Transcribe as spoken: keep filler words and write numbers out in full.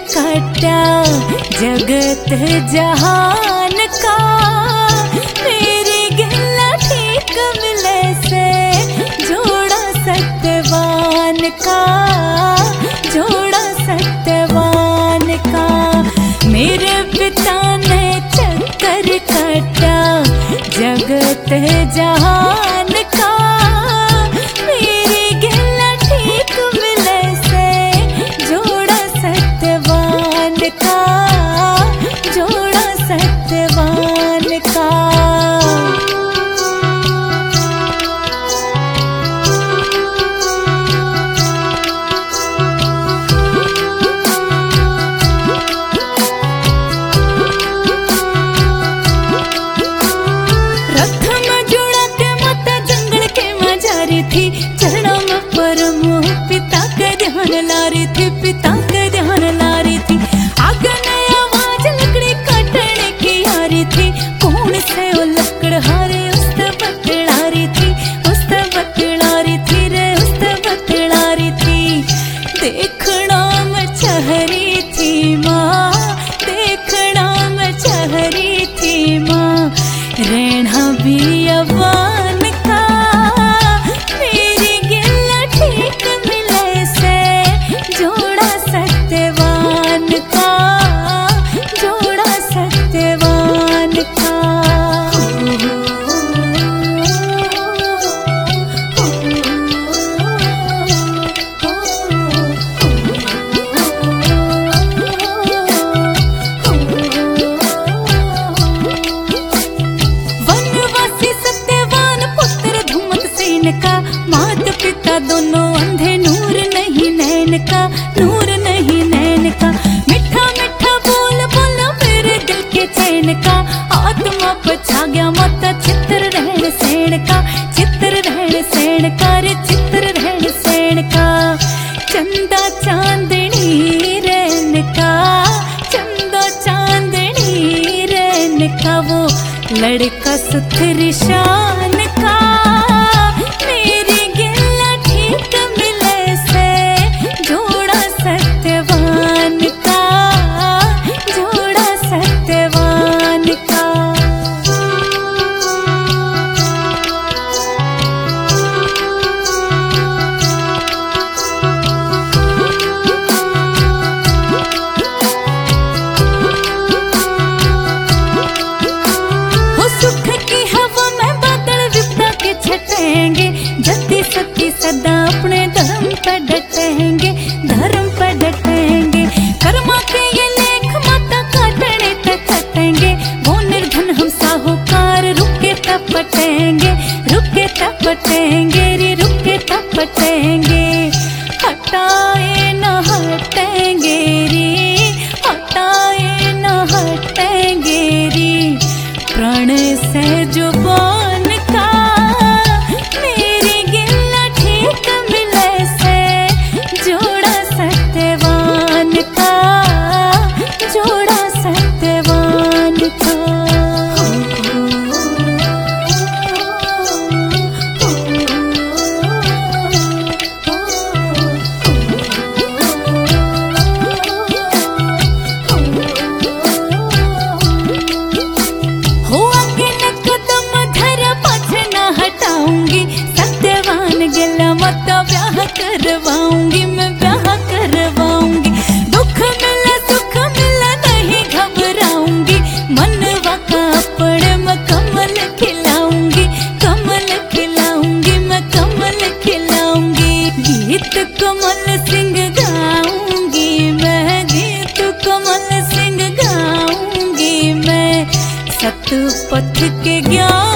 काटा जगत जहान का। मेरी गिला ठीक मिले से जोड़ा सत्यवान का, जोड़ा सत्यवान का। मेरे पिता ने चक्कर काटा जगत जहान का। मेरी गिला ठीक मिले से जोड़ा सत्यवान का, जोड़ा सत्यवान का। थी चरणों में परम पिता का ध्यान ला रही थी, पिता का ध्यान ला रही थी। आगन आवाज लकड़ी काटने की आ रही थी। कौन से वो लकड़हारे उससे बतला रही थी, उससे बतला रही थी रे, उससे बतला रही थी। देखना में चहरी थी माँ, देखना में चहरी थी माँ। रहना भी अवान का। का मात पिता दोनों अंधे, नूर नहीं नैन का, नूर नहीं नैन का। मिठा मिठा बोल बोला मेरे दिल के चैन का। आत्मा पछा गया माता चित्र रहन सैन का, चित्र रहन सैन का रे, चित्र रहन सैन का। चंदा चांदनी रैन का, चंदा चांदनी रैन का। वो लड़का सुथरी शान का। मेरी गिला ठीक मिले से जोड़ा सत्यवान का, जोड़ा सत्यवान का। हो सुख की हवा में बादल विपदा के छटेंगे। जति सती सदा अपने धर्म पर डटेंगे, धर्म पर डटेंगे। कर्मा के ये लेख माता काटने तक कटेंगे। वो निर्धन हम साहूकार रुके तपटेंगे, रुके तपटेंगे रे, रुके तपटेंगे। हटाए न हटेंगे रे, हटाए न हटेंगे रे। प्रण से जुबान का। करवाऊंगी मैं ब्याह करवाऊंगी। दुख मिला सुख मिला नहीं घबराऊंगी। मनवा का अपने मैं कमल खिलाऊंगी, कमल खिलाऊंगी मैं कमल खिलाऊंगी। गीत कमल सिंह गाऊंगी मैं, गीत कमल सिंह गाऊंगी मैं। सत पथ के ज्ञान